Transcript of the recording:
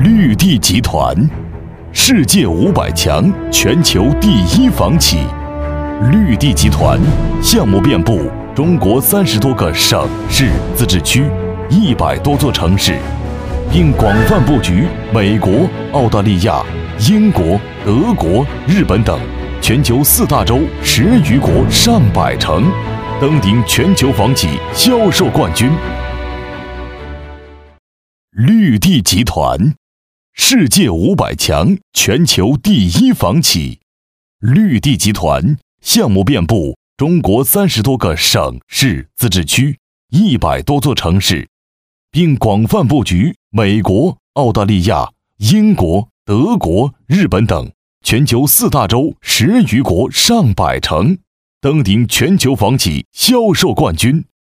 绿地集团，世界500强全球第1房企。绿地集团项目遍布中国30多个省市自治区，100多座城市，并广泛布局美国、澳大利亚、英国、德国、日本等全球4大洲10余国上百城，登顶全球房企销售冠军。绿地集团，世界500强全球第1房企。绿地集团项目遍布中国30多个省市自治区，100多座城市，并广泛布局美国、澳大利亚、英国、德国、日本等全球4大洲10余国上百城，登顶全球房企销售冠军。